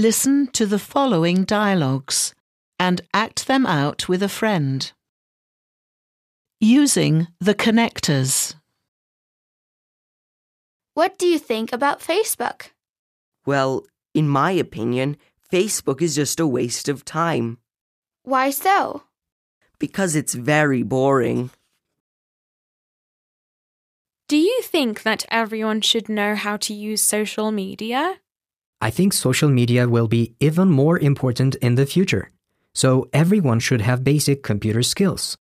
Listen to the following dialogues and act them out with a friend. Using the connectors. What do you think about Facebook? Well, in my opinion, Facebook is just a waste of time. Why so? Because it's very boring. Do you think that everyone should know how to use social media? I think social media will be even more important in the future, so everyone should have basic computer skills.